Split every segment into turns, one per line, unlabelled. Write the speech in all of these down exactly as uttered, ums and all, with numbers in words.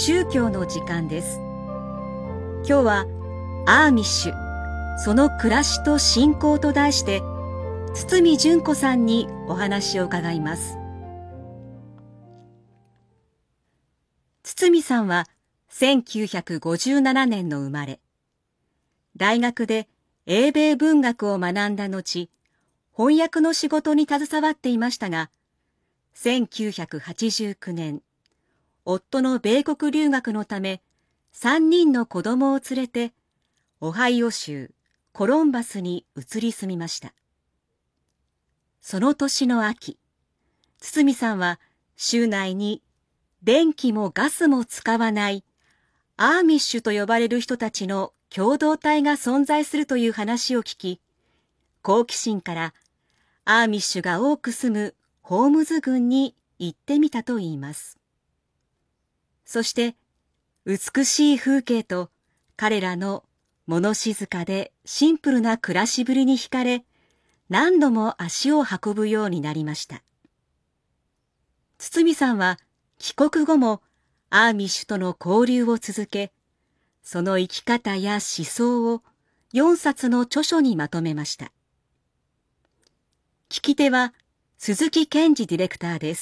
宗教の時間です。今日はアーミッシュ、その暮らしと信仰と題して堤純子さんにお話を伺います。堤さんはせんきゅうひゃくごじゅうななねんの生まれ、大学で英米文学を学んだ後、翻訳の仕事に携わっていましたが、せんきゅうひゃくはちじゅうきゅうねん、夫の米国留学のため、さんにんの子供を連れて、オハイオ州コロンバスに移り住みました。その年の秋、堤さんは州内に電気もガスも使わないアーミッシュと呼ばれる人たちの共同体が存在するという話を聞き、好奇心からアーミッシュが多く住むホームズ郡に行ってみたといいます。そして美しい風景と彼らの物静かでシンプルな暮らしぶりに惹かれ、何度も足を運ぶようになりました。堤さんは帰国後もアーミッシュとの交流を続け、その生き方や思想をよんさつの著書にまとめました。聞き手は鈴木健二ディレクターです。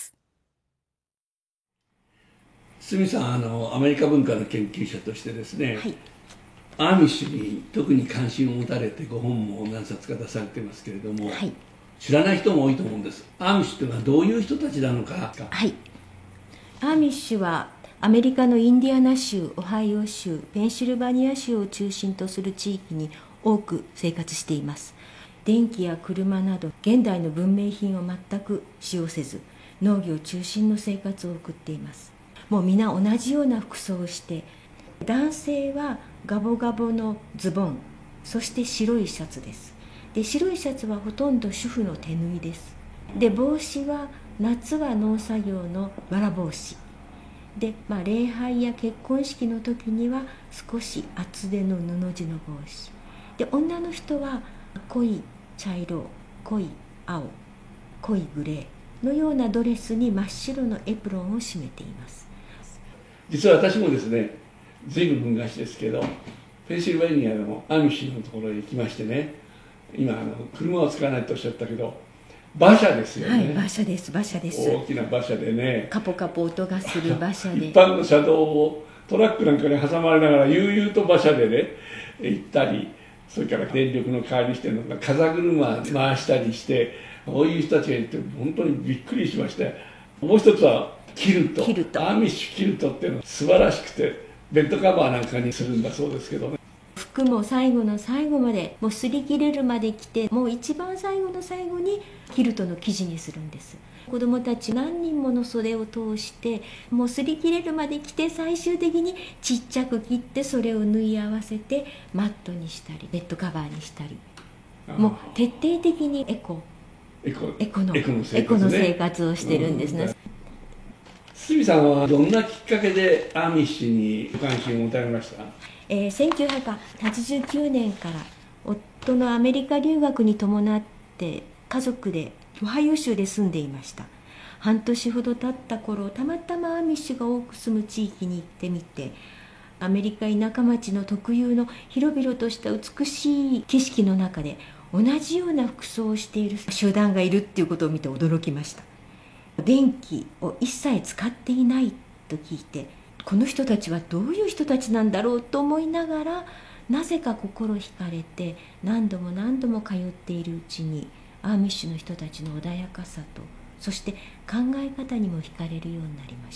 堤さん、あのアメリカ文化の研究者としてですね、
はい、
アーミッシュに特に関心を持たれてご本も何冊か出されてますけれども、
はい、
知らない人も多いと思うんです。アーミッシュというのはどういう人たちなのか。
はい、アーミッシュはアメリカのインディアナ州、オハイオ州、ペンシルバニア州を中心とする地域に多く生活しています。電気や車など現代の文明品を全く使用せず、農業中心の生活を送っています。もう皆同じような服装をして、男性はガボガボのズボン、そして白いシャツです。で、白いシャツはほとんど主婦の手縫いです。で、帽子は夏は農作業のわら帽子で、まあ、礼拝や結婚式の時には少し厚手の布地の帽子で、女の人は濃い茶色、濃い青、濃いグレーのようなドレスに真っ白のエプロンを締めています。
実は私もですね、随分文学史ですけど、ペンシルベニアのアーミッシュのところへ行きましてね、今あの車を使わないとおっしゃったけど、馬車ですよね。
はい、馬車です、馬車です。
大きな馬車でね、
カポカポ音がする馬車で
一般の車道をトラックなんかに挟まれながら悠々と馬車でね行ったり、それから電力の代わりにしてるのが風車回したりして、こういう人たちがいて本当にびっくりしまして、もう一つはキルト、
キルト
アーミッシュキルトっていうのは素晴らしくて、ベッドカバーなんかにするんだそうですけどね。
服も最後の最後までもう擦り切れるまで着て、もう一番最後の最後にキルトの生地にするんです。子供たち何人もの袖を通してもう擦り切れるまで着て、最終的にちっちゃく切ってそれを縫い合わせてマットにしたりベッドカバーにしたり、もう徹底的にエコ
エコ
エコの
エコの生活ね、
エコの生活をしてるんですね。
堤さんはどんなきっかけでアーミッシュに関心を持たれました？
えー、せんきゅうひゃくはちじゅうきゅうねんから夫のアメリカ留学に伴って家族でオハイオ州で住んでいました。半年ほど経った頃、たまたまアーミッシュが多く住む地域に行ってみて、アメリカ田舎町の特有の広々とした美しい景色の中で同じような服装をしている集団がいるっていうことを見て驚きました。電気を一切使っていないと聞いて、この人たちはどういう人たちなんだろうと思いながら、なぜか心惹かれて何度も何度も通っているうちに、アーミッシュの人たちの穏やかさと、そして考え方にも惹かれるようになりました。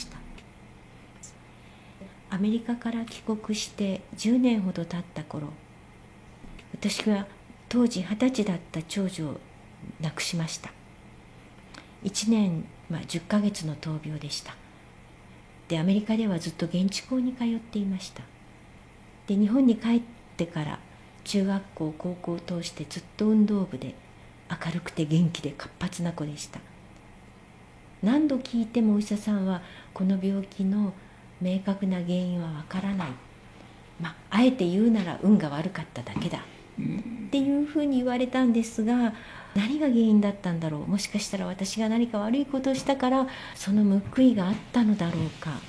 アメリカから帰国してじゅうねんほど経った頃、私は当時はたちだった長女を亡くしました。いちねん、まあ、じゅっかげつの闘病でした。で、アメリカではずっと現地校に通っていました。で、日本に帰ってから中学校高校を通してずっと運動部で、明るくて元気で活発な子でした。何度聞いてもお医者さんはこの病気の明確な原因はわからない、まあ、あえて言うなら運が悪かっただけだっていうふうに言われたんですが、何が原因だったんだろう、もしかしたら私が何か悪いことをしたからその報いがあったのだろうか、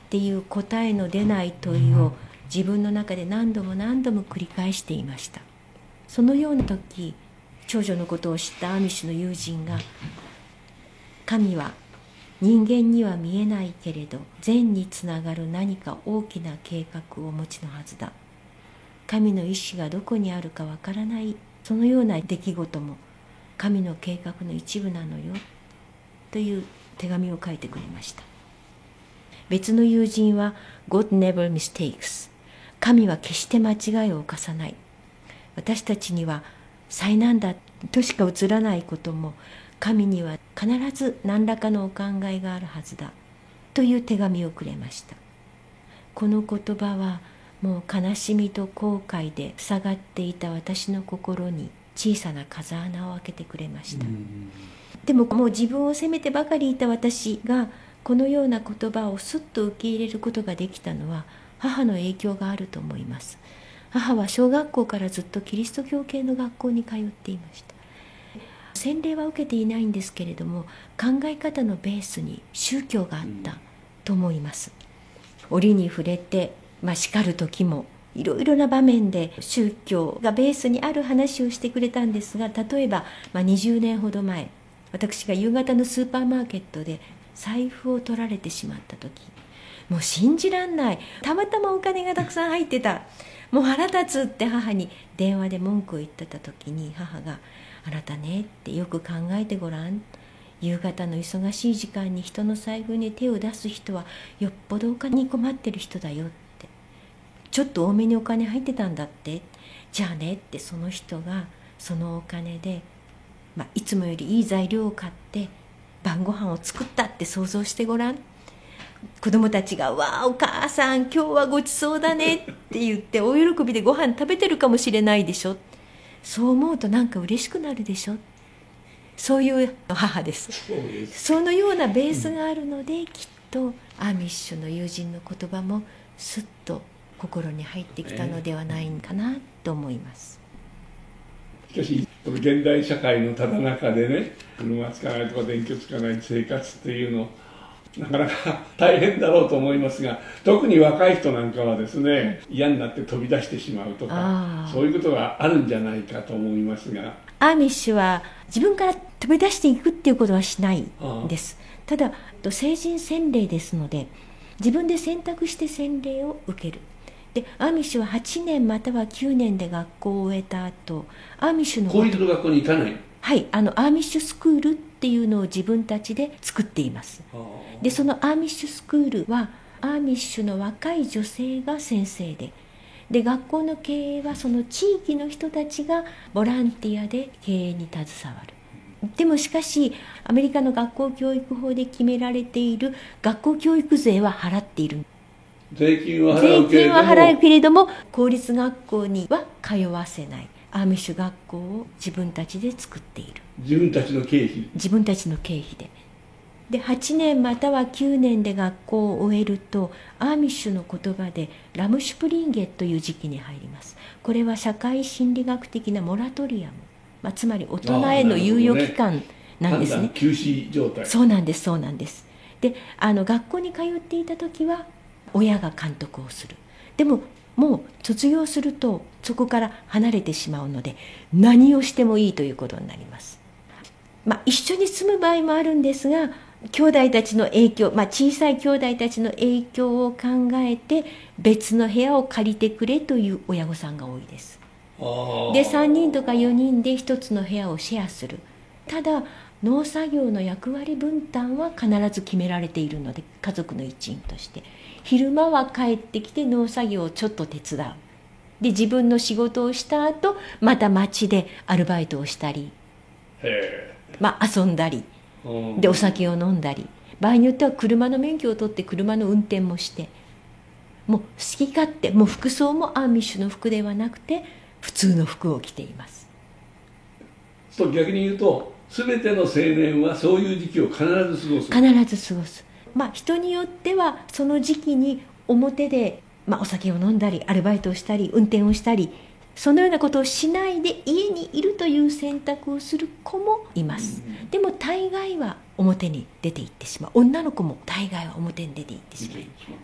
っていう答えの出ない問いを自分の中で何度も何度も繰り返していました。そのような時、長女のことを知ったアーミッシュの友人が、神は人間には見えないけれど善につながる何か大きな計画をお持ちのはずだ、神の意志がどこにあるかわからない、そのような出来事も神の計画の一部なのよという手紙を書いてくれました。別の友人は God never mistakes、 神は決して間違いを犯さない、私たちには災難だとしか映らないことも神には必ず何らかのお考えがあるはずだという手紙をくれました。この言葉はもう悲しみと後悔で塞がっていた私の心に小さな風穴を開けてくれました。でももう自分を責めてばかりいた私がこのような言葉をすっと受け入れることができたのは母の影響があると思います。母は小学校からずっとキリスト教系の学校に通っていました。洗礼は受けていないんですけれども、考え方のベースに宗教があったと思います。折に触れて、まあ、叱る時もいろいろな場面で宗教がベースにある話をしてくれたんですが、例えば、まあ、にじゅうねんほど前、私が夕方のスーパーマーケットで財布を取られてしまった時、もう信じらんない、たまたまお金がたくさん入ってた、もう腹立つって母に電話で文句を言ってた時に、母があなたねってよく考えてごらん、夕方の忙しい時間に人の財布に手を出す人はよっぽどお金に困ってる人だよって、ちょっと多めにお金入ってたんだって、じゃあねって、その人がそのお金で、まあ、いつもよりいい材料を買って晩ご飯を作ったって想像してごらん。子供たちがわあお母さん今日はごちそうだねって言って大喜びでご飯食べてるかもしれないでしょ。そう思うとなんか嬉しくなるでしょ。そういう母です。そうです。そのようなベースがあるので、うん、きっとアーミッシュの友人の言葉もすっと心に入ってきたのではないかなと思います。
しかし現代社会のただ中でね、車つかないとか電気つかない生活っていうのなかなか大変だろうと思いますが、特に若い人なんかはですね、嫌になって飛び出してしまうとか、そういうことがあるんじゃないかと思いますが、
アーミッシュは自分から飛び出していくっていうことはしないです。ただ成人洗礼ですので、自分で選択して洗礼を受ける。でアーミッシュははちねんまたはきゅうねんで学校を終えた後、アーミッシュの
公立の学校に行かない、
はい、あのアーミッシュスクールっていうのを自分たちで作っています。でそのアーミッシュスクールはアーミッシュの若い女性が先生で、で学校の経営はその地域の人たちがボランティアで経営に携わる。でもしかしアメリカの学校教育法で決められている学校教育税は払っている。
税金は払うけれども、税金は
払うけれども公立学校には通わせない。アーミッシュ学校を自分たちで作っている。
自分たちの経費
自分たちの経費で。ではちねんまたはきゅうねんで学校を終えると、アーミッシュの言葉でラムシュプリンゲという時期に入ります。これは社会心理学的なモラトリアム、まあ、つまり大人への猶予期間なんですね。
判断休止状態。
そうなんですそうなんです。であの学校に通っていた時は親が監督をする。でももう卒業するとそこから離れてしまうので、何をしてもいいということになります。まあ、一緒に住む場合もあるんですが、兄弟たちの影響、まあ、小さい兄弟たちの影響を考えて別の部屋を借りてくれという親御さんが多いです。でさんにんとかよにんでひとつの部屋をシェアする。ただ農作業の役割分担は必ず決められているので、家族の一員として昼間は帰ってきて農作業をちょっと手伝う。で自分の仕事をした後また町でアルバイトをしたり、まあ、遊んだりでお酒を飲んだり、場合によっては車の免許を取って車の運転もして、もう好き勝手、もう服装もアーミッシュの服ではなくて普通の服を着ています。
そう逆に言うと、全ての青年はそういう時期を必ず過ごす。
必ず過ごす。まあ人によってはその時期に表で、まあ、お酒を飲んだりアルバイトをしたり運転をしたり、そのようなことをしないで家にいるという選択をする子もいます。でも大概は表に出ていってしまう。女の子も大概は表に出ていってしまう。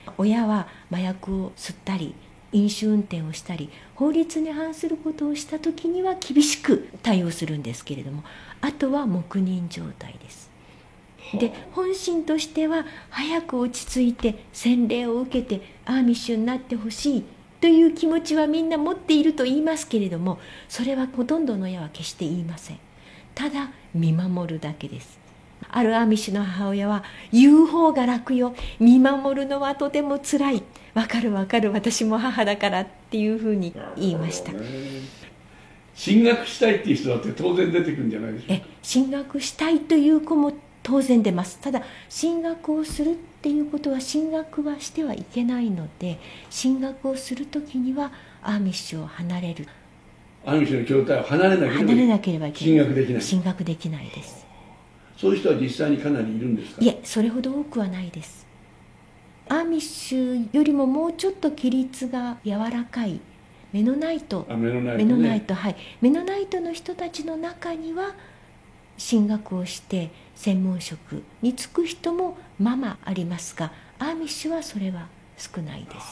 親は麻薬を吸ったり飲酒運転をしたり法律に反することをした時には厳しく対応するんですけれども、あとは黙認状態です。で本心としては早く落ち着いて洗礼を受けてアーミッシュになってほしいという気持ちはみんな持っていると言いますけれども、それはほとんどの親は決して言いません。ただ見守るだけです。あるアーミッシュの母親は、言う方が楽よ、見守るのはとてもつらい、わかるわかる、私も母だからっていうふうに言いました。
進学したいっていう人だって当然出てくるんじゃないでしょうか。
え進学したいという子も当然出ます。ただ進学をするっていうことは進学はしてはいけないので、進学をするときにはアーミッシュを離れる、
アーミッシュの教会を離れなければ
離れなければいけない、
進学できない。
進学できないです。
そういう人は実際にかなりいるんですか。
いえ、それほど多くはないです。アーミッシュよりももうちょっと規律が柔らかいメノナイト、
あメノナイト、ね、
メノナイト、はい、メノナイトの人たちの中には進学をして専門職に就く人もままありますが、アーミッシュはそれは少ないです。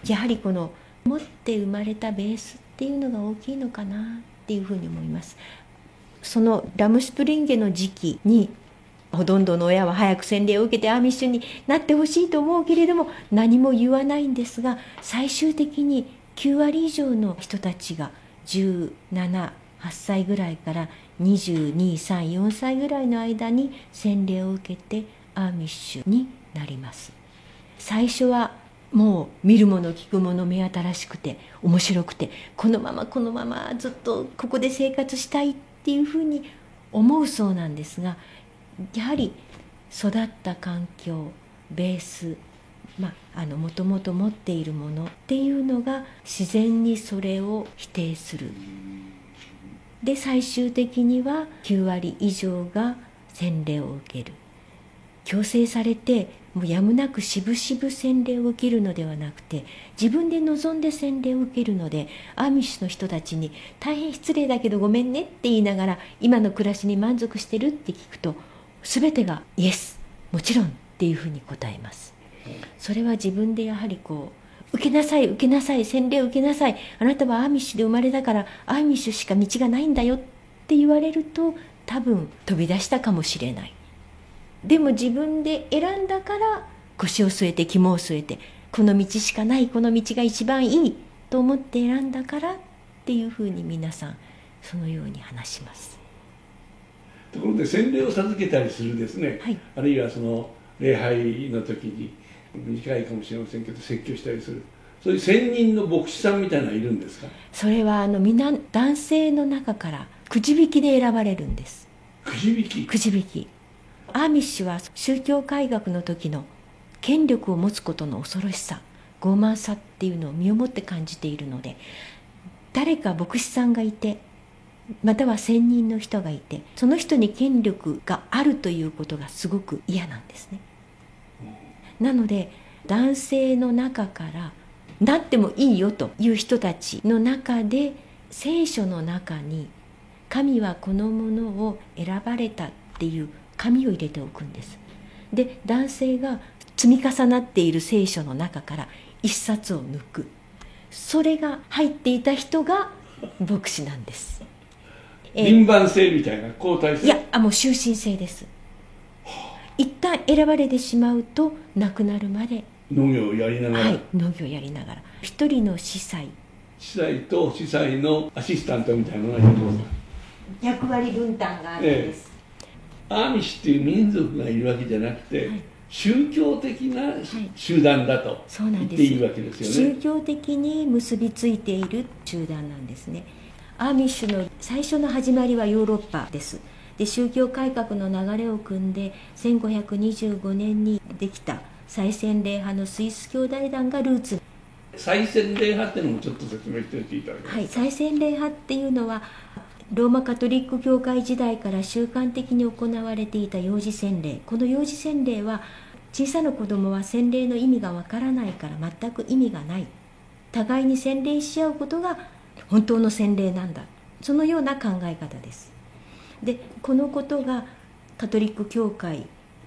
やはりこの持って生まれたベースっていうのが大きいのかなっていうふうに思います。そのラムスプリンゲの時期にほとんどの親は早く洗礼を受けてアーミッシュになってほしいと思うけれども何も言わないんですが、最終的にきゅうわり以上の人たちがじゅうなな、はっさいぐらいからにじゅうに、さん、よんさいぐらいの間に洗礼を受けてアーミッシュになります。最初はもう見るもの聞くもの目新しくて面白くて、このままこのままずっとここで生活したいっていうふうに思うそうなんですが、やはり育った環境、ベース、まあ、あのもともと持っているものっていうのが自然にそれを否定する。で最終的にはきゅうわり以上が洗礼を受ける。強制されてもうやむなくしぶしぶ洗礼を受けるのではなくて、自分で望んで洗礼を受けるので、アーミッシュの人たちに大変失礼だけどごめんねって言いながら今の暮らしに満足してるって聞くと、全てがイエス、もちろんっていうふうに答えます。それは自分でやはりこう受けなさい受けなさい洗礼を受けなさい、あなたはアーミッシュで生まれたからアーミッシュしか道がないんだよって言われると多分飛び出したかもしれない。でも自分で選んだから腰を据えて肝を据えて、この道しかない、この道が一番いいと思って選んだからっていうふうに皆さんそのように話します。
ところで洗礼を授けたりするですね、はい、あるいはその礼拝の時に短いかもしれませんけど説教したりする、そういう専任の牧師さんみたいなのはいるんですか。
それはあのみんな男性の中からくじ引きで選ばれるんです。
くじ引き。
くじ引き。アーミッシュは宗教改革の時の権力を持つことの恐ろしさ、傲慢さっていうのを身をもって感じているので、誰か牧師さんがいてまたは専任の人がいて、その人に権力があるということがすごく嫌なんですね。なので男性の中からなってもいいよという人たちの中で、聖書の中に神はこのものを選ばれたっていう紙を入れておくんです。で男性が積み重なっている聖書の中から一冊を抜く、それが入っていた人が牧師なんです。
輪番制みたいな交代制。
いやあもう終身制です。一旦選ばれてしまうと亡くなるまで
農業をやりながら、
はい、農業をやりながら一人の司祭
司祭と司祭のアシスタントみたいなのがいるんですか。
役割分担があるんです、
ええ、アーミッシュっていう民族がいるわけじゃなくて、はい、宗教的な集団だと言っていいわけですよね。
宗教的に結びついている集団なんですね。アーミッシュの最初の始まりはヨーロッパです。で宗教改革の流れを組んでせんごひゃくにじゅうごねんにできた再洗礼派のスイス兄弟団がルーツ。
再洗礼派っていうのもちょっと説明しておいていただけますか。
はい、再洗礼派っていうのはローマカトリック教会時代から習慣的に行われていた幼児洗礼。この幼児洗礼は小さな子供は洗礼の意味がわからないから全く意味がない、互いに洗礼し合うことが本当の洗礼なんだ、そのような考え方です。でこのことがカトリック教会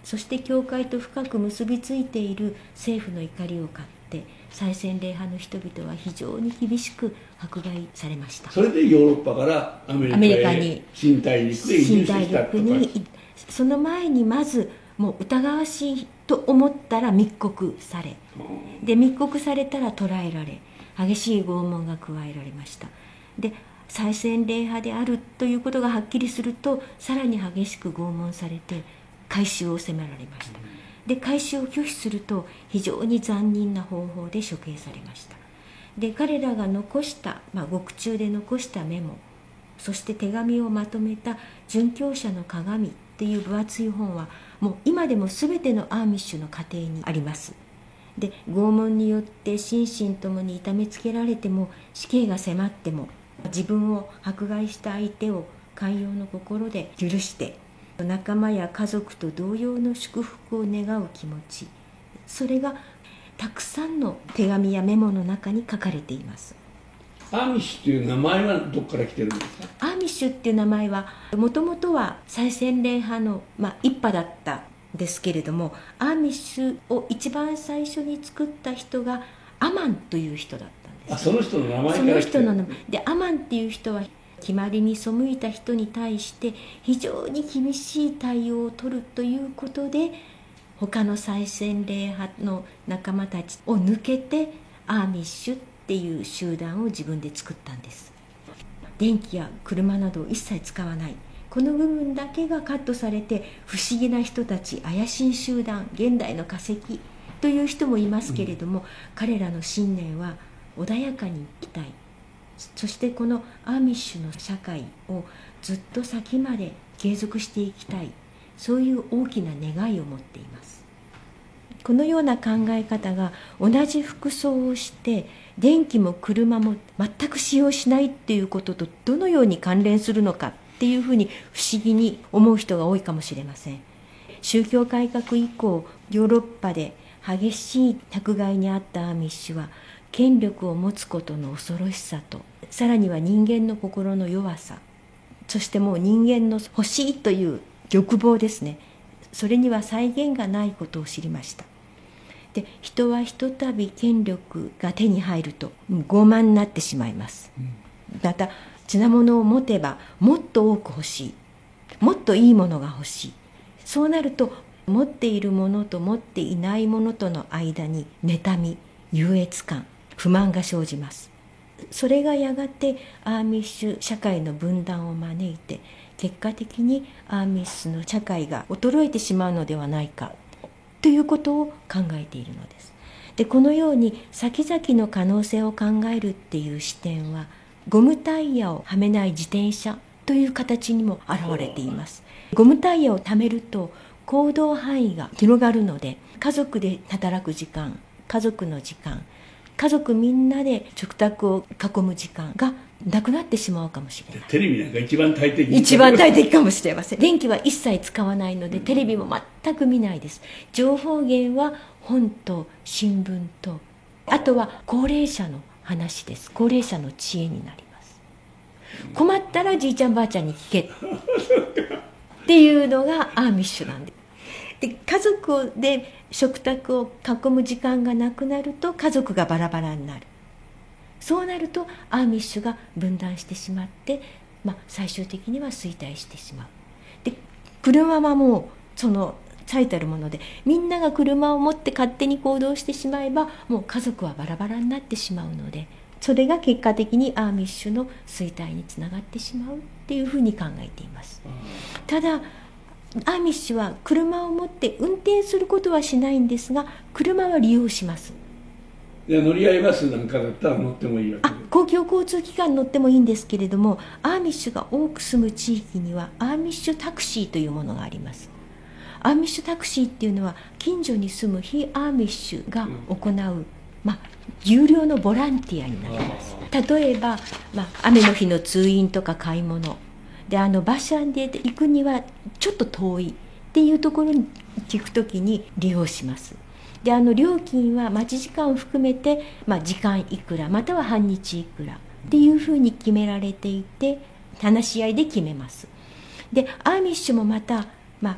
そして教会と深く結びついている政府の怒りを買って再洗礼派の人々は非常に厳しく迫害されました。
それでヨーロッパからアメリカへ
アメリカに
新大陸で移住してきたとか。
新大陸にその前にまずもう疑わしいと思ったら密告され、で密告されたら捕らえられ、激しい拷問が加えられました。で再洗礼派であるということがはっきりすると、さらに激しく拷問されて改宗を迫られました。で改宗を拒否すると非常に残忍な方法で処刑されました。で彼らが残した、まあ、獄中で残したメモ、そして手紙をまとめた「殉教者の鏡」っていう分厚い本はもう今でも全てのアーミッシュの家庭にあります。で拷問によって心身ともに痛めつけられても、死刑が迫っても自分を迫害した相手を寛容の心で許して、仲間や家族と同様の祝福を願う気持ち、それがたくさんの手紙やメモの中に書かれています。
アーミッシュという名前はどこから来てるんですか？
アーミッシュっていう名前はもともとは再洗礼派の、まあ、一派だったんですけれども、アーミッシュを一番最初に作った人がアマンという人だったんです。
あ、その人の名前から来てる。
その人の名前で、アマンっていう人は決まりに背いた人に対して非常に厳しい対応を取るということで、他の再洗礼派の仲間たちを抜けてアーミッシュっていう集団を自分で作ったんです。電気や車などを一切使わない、この部分だけがカットされて、不思議な人たち、怪しい集団、現代の化石という人もいますけれども、うん、彼らの信念は穏やかに生きたい、そしてこのアーミッシュの社会をずっと先まで継続していきたい、そういう大きな願いを持っています。このような考え方が同じ服装をして電気も車も全く使用しないっていうこととどのように関連するのかっていうふうに不思議に思う人が多いかもしれません。宗教改革以降、ヨーロッパで激しい迫害にあったアーミッシュは権力を持つことの恐ろしさと、さらには人間の心の弱さ、そしてもう人間の欲しいという欲望ですね、それには際限がないことを知りました。で人はひとたび権力が手に入ると傲慢になってしまいます、うん、また品物を持てばもっと多く欲しい、もっといいものが欲しい、そうなると持っているものと持っていないものとの間に妬み、優越感、不満が生じます。それがやがてアーミッシュ社会の分断を招いて、結果的にアーミッシュの社会が衰えてしまうのではないかということを考えているのです。でこのように先々の可能性を考えるっていう視点は、ゴムタイヤをはめない自転車という形にも現れています。ゴムタイヤを貯めると行動範囲が広がるので、家族で働く時間、家族の時間、家族みんなで食卓を囲む時間がなくなってしまうかもしれない。
テレビなんか一番大敵
一番大敵かもしれません。電気は一切使わないので、テレビも全く見ないです。情報源は本と新聞と、あとは高齢者の話です。高齢者の知恵になります。困ったらじいちゃんばあちゃんに聞けっていうのがアーミッシュなんです。で家族で食卓を囲む時間がなくなると家族がバラバラになる。そうなるとアーミッシュが分断してしまって、まあ、最終的には衰退してしまう。で車はもうその最たるもので、みんなが車を持って勝手に行動してしまえば、もう家族はバラバラになってしまうので、それが結果的にアーミッシュの衰退につながってしまうっていうふうに考えています。ただアーミッシュは車を持って運転することはしないんですが、車は利用します。
いや乗り合いバスなんかだったら乗ってもいいわけで、
あ公共交通機関に乗ってもいいんですけれども、アーミッシュが多く住む地域にはアーミッシュタクシーというものがあります。アーミッシュタクシーっていうのは近所に住む非アーミッシュが行う、うん、まあ、有料のボランティアになります。例えば、まあ、雨の日の通院とか買い物で、あの馬車で行くにはちょっと遠いっていうところに行くときに利用します。であの料金は待ち時間を含めて、まあ、時間いくらまたは半日いくらっていうふうに決められていて、話し合いで決めます。でアーミッシュもまた、まあ、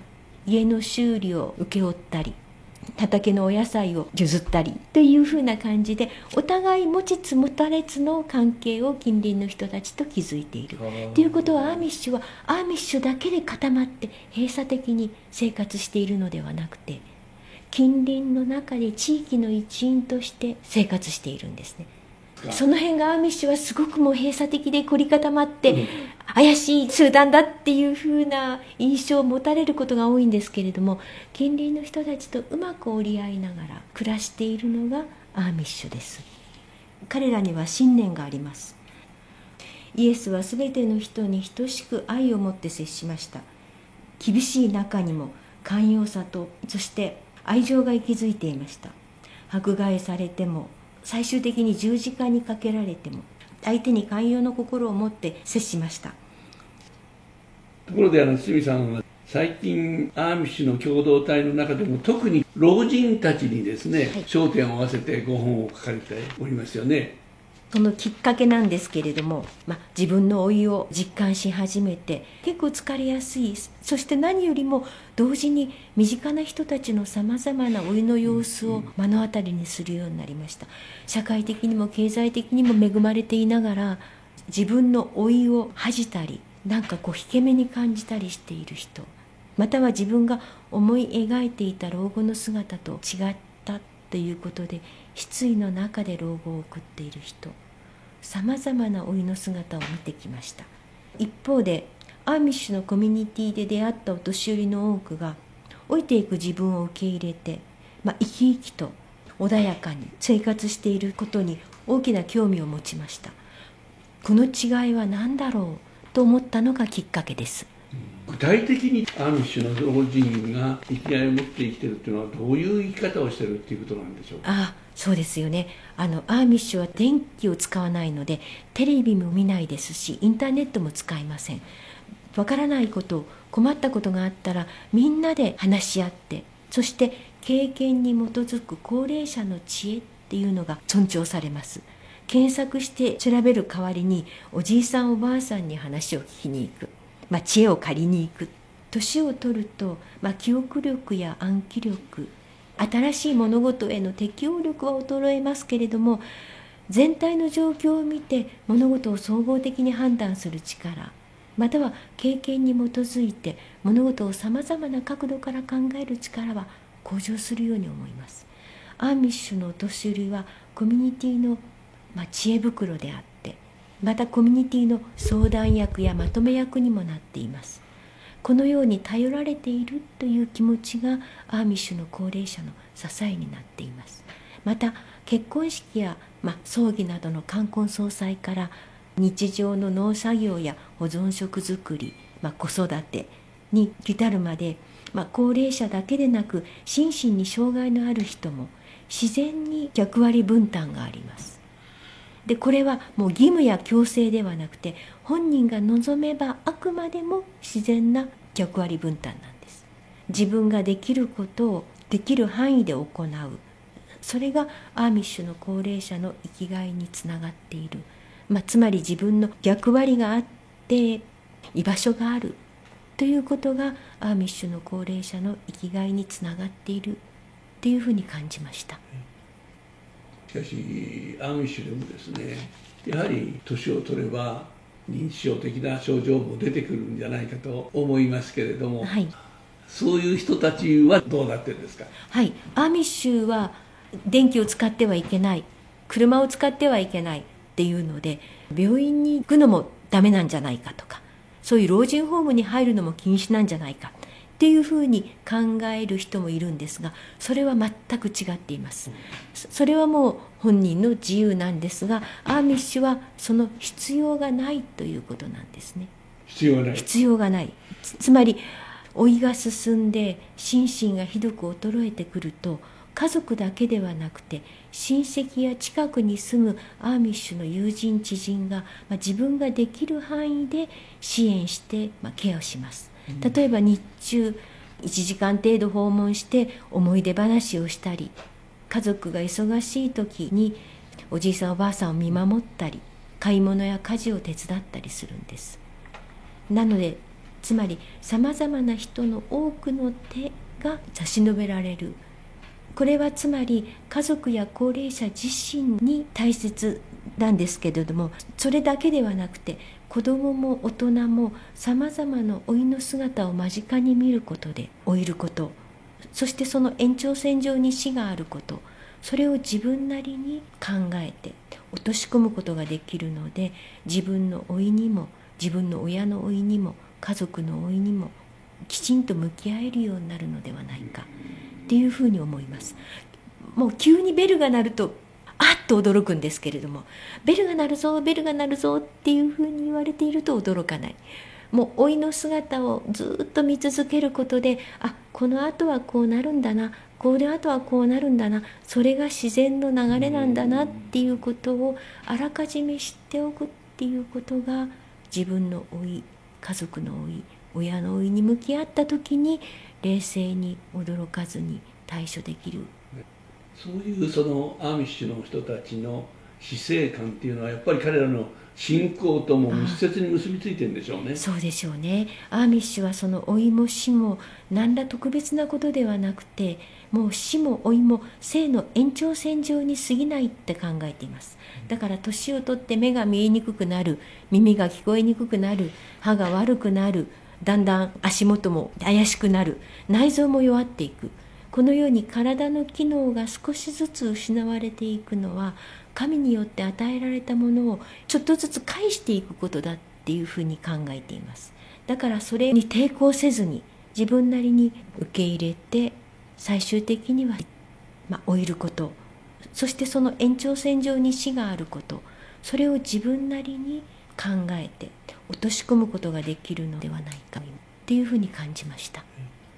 家の修理を請け負ったり、畑のお野菜を譲ったりというふうな感じで、お互い持ちつ持たれつの関係を近隣の人たちと築いているということは、アーミッシュはアーミッシュだけで固まって閉鎖的に生活しているのではなくて、近隣の中で地域の一員として生活しているんですね。その辺がアーミッシュはすごくもう閉鎖的で凝り固まって、うん、怪しい集団だっていうふうな印象を持たれることが多いんですけれども、近隣の人たちとうまく折り合いながら暮らしているのがアーミッシュです。彼らには信念があります。イエスはすべての人に等しく愛を持って接しました。厳しい中にも寛容さと、そして愛情が息づいていました。迫害されても、最終的に十字架にかけられても、相手に寛容の心を持って接しました。
ところで、あの堤さんは最近アーミッシュの共同体の中でも特に老人たちにですね、はい、焦点を合わせてご本を書かれておりますよね。
そのきっかけなんですけれども、まあ、自分の老いを実感し始めて、結構疲れやすい、そして何よりも同時に身近な人たちのさまざまな老いの様子を目の当たりにするようになりました。社会的にも経済的にも恵まれていながら、自分の老いを恥じたり、なんかこう引け目に感じたりしている人、または自分が思い描いていた老後の姿と違ったということで、失意の中で老後を送っている人、さまざまな老いの姿を見てきました。一方で、アーミッシュのコミュニティで出会ったお年寄りの多くが、老いていく自分を受け入れて、まあ、生き生きと穏やかに生活していることに大きな興味を持ちました。この違いは何だろうと思ったのがきっかけです。
具体的にアーミッシュの老人が生きがいを持って生きているというのはどういう生き方をしているということなんでしょうか。
ああ、そうですよね。あのアーミッシュは電気を使わないので、テレビも見ないですし、インターネットも使いません。わからないこと、困ったことがあったらみんなで話し合って、そして経験に基づく高齢者の知恵っていうのが尊重されます。検索して調べる代わりに、おじいさんおばあさんに話を聞きに行く、まあ、知恵を借りに行く。年を取ると、まあ、記憶力や暗記力、新しい物事への適応力は衰えますけれども、全体の状況を見て物事を総合的に判断する力、または経験に基づいて物事をさまざまな角度から考える力は向上するように思います。アーミッシュのお年寄りはコミュニティの、まあ、知恵袋であって、またコミュニティの相談役やまとめ役にもなっています。このように頼られているという気持ちがアーミッシュの高齢者の支えになっています。また結婚式や、まあ、葬儀などの冠婚葬祭から、日常の農作業や保存食作り、まあ、子育てに至るまで、まあ、高齢者だけでなく心身に障害のある人も自然に役割分担があります。でこれはもう義務や強制ではなくて、本人が望めばあくまでも自然な役割分担なんです。自分ができることをできる範囲で行う、それがアーミッシュの高齢者の生きがいにつながっている、まあ、つまり自分の役割があって居場所があるということがアーミッシュの高齢者の生きがいにつながっているっていうふうに感じました。
しかしアーミッシュでもですね、やはり年を取れば認知症的な症状も出てくるんじゃないかと思いますけれども、はい、そういう人たちはどうなってるんですか。
はい、アーミッシュは電気を使ってはいけない、車を使ってはいけないっていうので、病院に行くのもダメなんじゃないかとか、そういう老人ホームに入るのも禁止なんじゃないかっていうふうに考える人もいるんですが、それは全く違っています。それはもう本人の自由なんですが、アーミッシュはその必要がないということなんですね。
必要がない。
必要がない。つ, つまり老いが進んで心身がひどく衰えてくると、家族だけではなくて親戚や近くに住むアーミッシュの友人知人が、まあ、自分ができる範囲で支援して、まあ、ケアをします。例えば日中いちじかん程度訪問して思い出話をしたり、家族が忙しい時におじいさんおばあさんを見守ったり、買い物や家事を手伝ったりするんです。なのでつまりさまざまな人の多くの手が差し伸べられる。これはつまり家族や高齢者自身に大切なんですけれども、それだけではなくて子どもも大人もさまざまな老いの姿を間近に見ることで老いること、そしてその延長線上に死があること、それを自分なりに考えて落とし込むことができるので、自分の老いにも自分の親の老いにも家族の老いにもきちんと向き合えるようになるのではないかっていうふうに思います。もう急にベルが鳴るとあっと驚くんですけれども、ベルが鳴るぞベルが鳴るぞっていうふうに言われていると驚かない。もう老いの姿をずっと見続けることで、あ、この後はこうなるんだな、この後はこうなるんだな、それが自然の流れなんだなっていうことをあらかじめ知っておくっていうことが、自分の老い、家族の老い、親の老いに向き合った時に冷静に驚かずに対処できる。
そういうそのアーミッシュの人たちの死生観っていうのはやっぱり彼らの信仰とも密接に結びついてるんでしょうね。
そうでしょうね。アーミッシュはその老いも死も何ら特別なことではなくて、もう死も老いも生の延長線上に過ぎないって考えています。だから年を取って目が見えにくくなる、耳が聞こえにくくなる、歯が悪くなる、だんだん足元も怪しくなる、内臓も弱っていく、このように体の機能が少しずつ失われていくのは、神によって与えられたものをちょっとずつ返していくことだっていうふうに考えています。だからそれに抵抗せずに自分なりに受け入れて、最終的には、まあ、老いること、そしてその延長線上に死があること、それを自分なりに考えて落とし込むことができるのではないかっていうふうに感じました。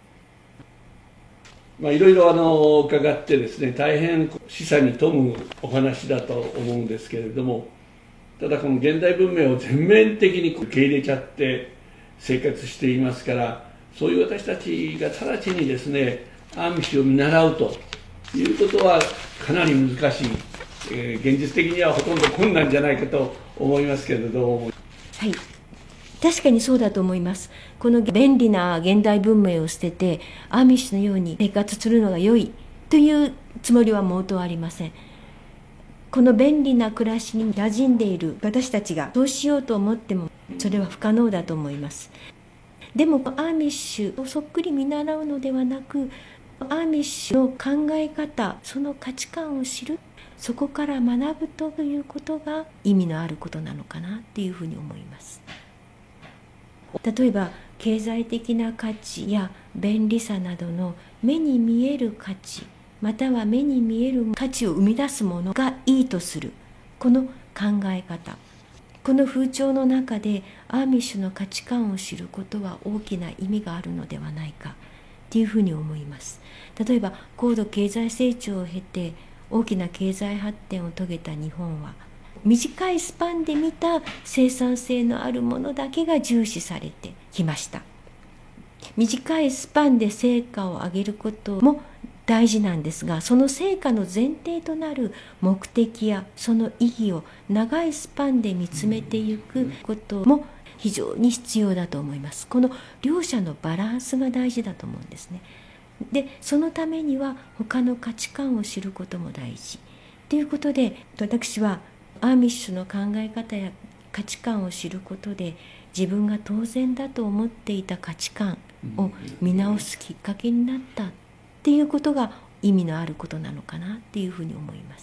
まあ、いろいろあの伺ってですね、大変示唆に富むお話だと思うんですけれども、ただこの現代文明を全面的に受け入れちゃって生活していますから、そういう私たちが直ちにですねアーミッシュを見習うということはかなり難しい、えー、現実的にはほとんど困難じゃないかと思いますけれども。
はい、確かにそうだと思います。この便利な現代文明を捨ててアーミッシュのように生活するのが良いというつもりは毛頭ありません。この便利な暮らしに馴染んでいる私たちがそうしようと思ってもそれは不可能だと思います。でもアーミッシュをそっくり見習うのではなく、アーミッシュの考え方、その価値観を知る、そこから学ぶということが意味のあることなのかなっていうふうに思います。例えば経済的な価値や便利さなどの目に見える価値、または目に見える価値を生み出すものがいいとする、この考え方、この風潮の中でアーミッシュの価値観を知ることは大きな意味があるのではないかっていうふうに思います。例えば高度経済成長を経て大きな経済発展を遂げた日本は、短いスパンで見た生産性のあるものだけが重視されてきました。短いスパンで成果を上げることも大事なんですが、その成果の前提となる目的やその意義を長いスパンで見つめていくことも非常に必要だと思います。この両者のバランスが大事だと思うんですね。で、そのためには他の価値観を知ることも大事ということで、私はアーミッシュの考え方や価値観を知ることで、自分が当然だと思っていた価値観を見直すきっかけになったっていうことが意味のあることなのかなっていうふうに思います。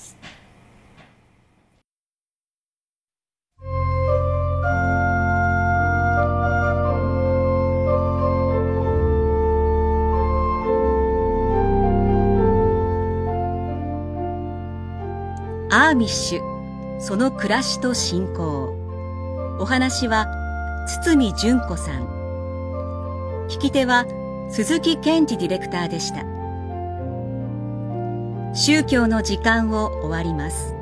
アーミッシュ、その暮らしと信仰。お話は堤純子さん。聞き手は鈴木健二ディレクターでした。宗教の時間を終わります。